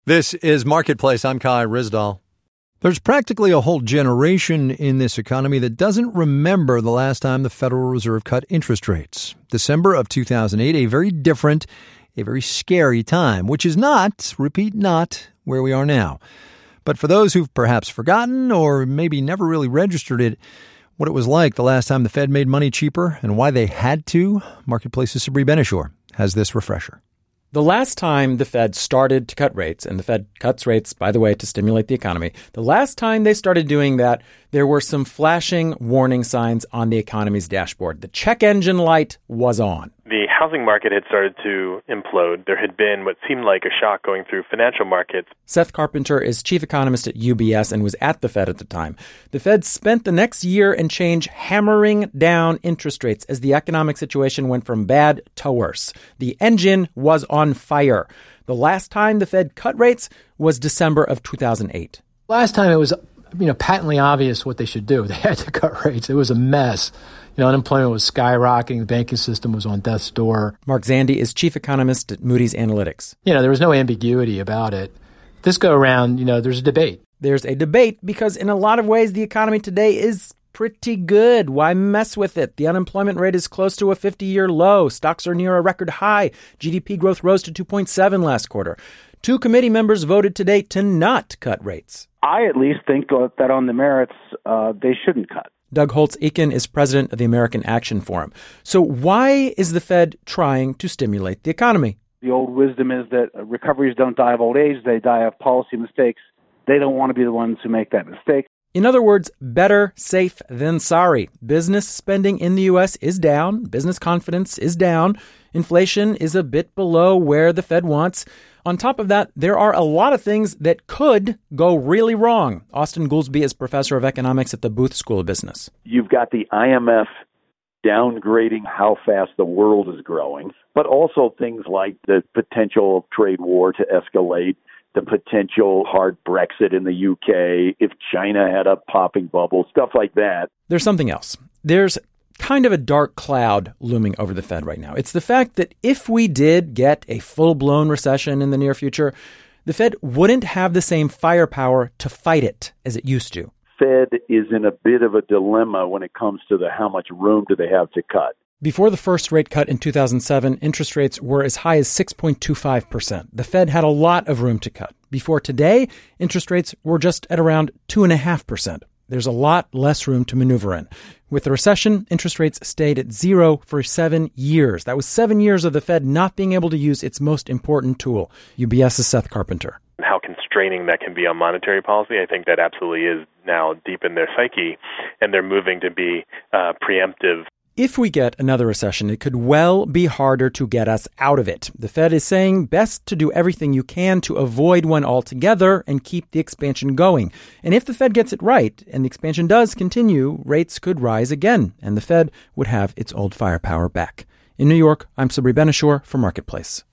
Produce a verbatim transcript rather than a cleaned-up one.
This is Marketplace. I'm Kai Ryssdal. There's practically a whole generation in this economy that doesn't remember the last time the Federal Reserve cut interest rates. December of two thousand eight, a very different, a very scary time, which is not, repeat, not where we are now. But for those who've perhaps forgotten or maybe never really registered it, what it was like the last time the Fed made money cheaper and why they had to, Marketplace's Sabri Ben-Achour has this refresher. The last time the Fed started to cut rates, and the Fed cuts rates, by the way, to stimulate the economy, the last time they started doing that, there were some flashing warning signs on the economy's dashboard. The check engine light was on. The housing market had started to implode. There had been what seemed like a shock going through financial markets. Seth Carpenter is chief economist at U B S and was at the Fed at the time. The Fed spent the next year and change hammering down interest rates as the economic situation went from bad to worse. The engine was on fire. The last time the Fed cut rates was December of two thousand eight. Last time it was, you know, patently obvious what they should do. They had to cut rates. It was a mess. You know, unemployment was skyrocketing. The banking system was on death's door. Mark Zandi is chief economist at Moody's Analytics. You know, there was no ambiguity about it. This go around, you know, there's a debate. There's a debate because in a lot of ways, the economy today is pretty good. Why mess with it? The unemployment rate is close to a fifty-year low. Stocks are near a record high. G D P growth rose to two point seven last quarter. Two committee members voted today to not cut rates. I at least think that on the merits, uh, they shouldn't cut. Doug Holtz-Eakin is president of the American Action Forum. So why is the Fed trying to stimulate the economy? The old wisdom is that recoveries don't die of old age. They die of policy mistakes. They don't want to be the ones who make that mistake. In other words, better safe than sorry. Business spending in the U S is down. Business confidence is down. Inflation is a bit below where the Fed wants. On top of that, there are a lot of things that could go really wrong. Austin Goolsbee is professor of economics at the Booth School of Business. You've got the I M F downgrading how fast the world is growing, but also things like the potential trade war to escalate, the potential hard Brexit in the U K, if China had a popping bubble, stuff like that. There's something else. There's kind of a dark cloud looming over the Fed right now. It's the fact that if we did get a full-blown recession in the near future, the Fed wouldn't have the same firepower to fight it as it used to. Fed is in a bit of a dilemma when it comes to the how much room do they have to cut. Before the first rate cut in two thousand seven, interest rates were as high as six point two five percent. The Fed had a lot of room to cut. Before today, interest rates were just at around two point five percent. There's a lot less room to maneuver in. With the recession, interest rates stayed at zero for seven years. That was seven years of the Fed not being able to use its most important tool. UBS's Seth Carpenter. How constraining that can be on monetary policy, I think that absolutely is now deep in their psyche, and they're moving to be uh, preemptive. If we get another recession, it could well be harder to get us out of it. The Fed is saying best to do everything you can to avoid one altogether and keep the expansion going. And if the Fed gets it right and the expansion does continue, rates could rise again, and the Fed would have its old firepower back. In New York, I'm Sabri Ben-Achour for Marketplace.